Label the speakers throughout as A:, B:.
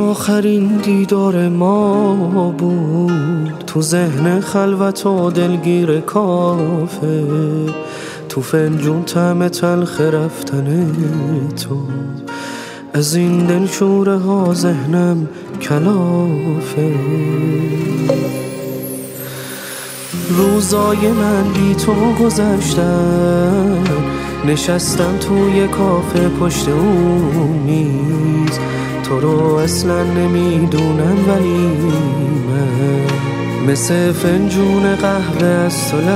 A: آخرین دیدار ما بود تو ذهن خلوت و دلگیر کافه، تو فنجون طعم تلخ رفتن تو، از این دلشوره ها ذهنم کلافه. روزای من بی تو گذشتن، نشستم توی کافه پشت اون میز، تو رو اصلا نمیدونم ولی من مثل فنجون قهوه از تو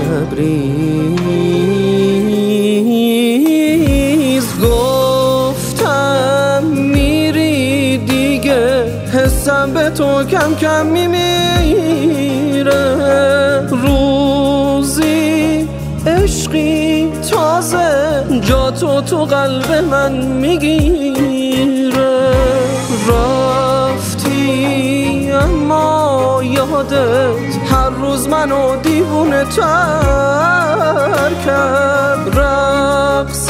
A: لبریز. گفتم میری دیگه، حسم به تو کم کم میمیره، روزی عشقی تازه جا تو قلب من میگیره. رفتی اما یادت هر روز منو دیوونه تر کرد، رقص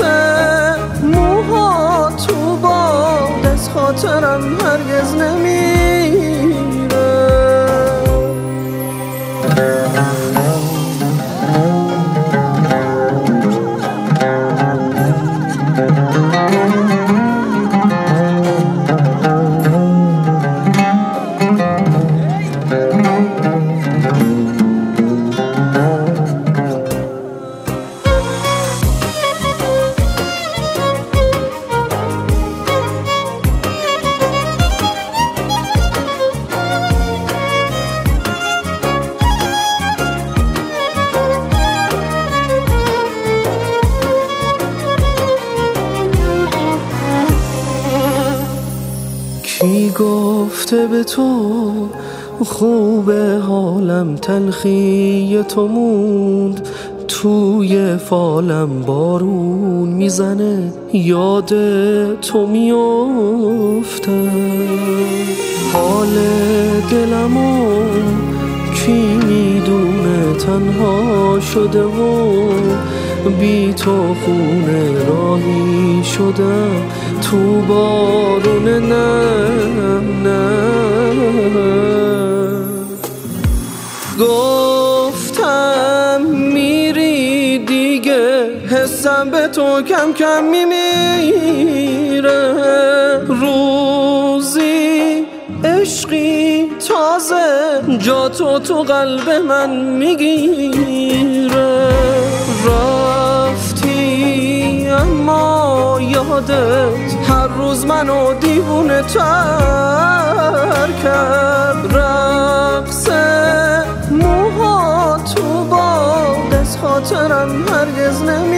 A: موها تو باد از خاطرم هرگز نمیره. کی گفته به تو خوبه حالم، تلخی تو موند توی فالم، بارون میزنه یاد تو میفته، حال دلمو کی میدونه تنها شده و بی تو خونه راهی شدم تو بارون نم. گفتم میری دیگه، حسم به تو کم کم میمیره، روزی عشقی تازه جا تو قلب من میگیره. رفتی اما یادت هر روز منو دیوونه تر کرد، رقص موها تو باد از خاطرم هرگز نمیره.